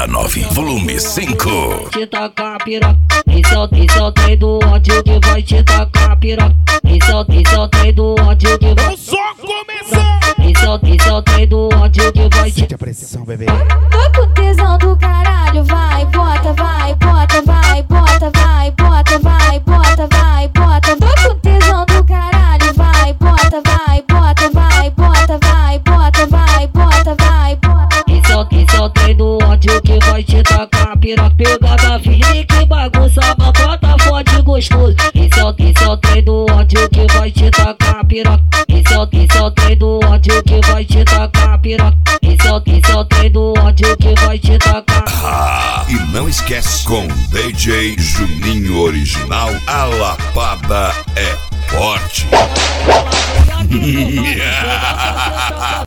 da 9, volume 5. Te tacar piroca, esse é o trem do ódio que vai te tacar piroca. Esse é o trem do ódio que vai. Só começar. Esse é o trem do ódio que vai te. Sente a pressão, bebê. Tô com tesão do caralho, vai, bota, vai, bota, vai, bota, vai, bota, vai, bota, vai, bota. Tô com tesão do caralho, vai, bota, vai, bota, vai, bota, vai, bota, vai, bota, vai, bota. Esse é o trem do ódio que vai te tacar piroca. Pegada firme que bagunça, batata fode gostoso. Esse é o trem do ódio que vai te tacar piroca. Esse é o trem do ódio que vai te tacar piroca. Esse é o trem do ódio que vai te tacar. Ah, e não esquece, com DJ Juninho Original, a lapada é forte.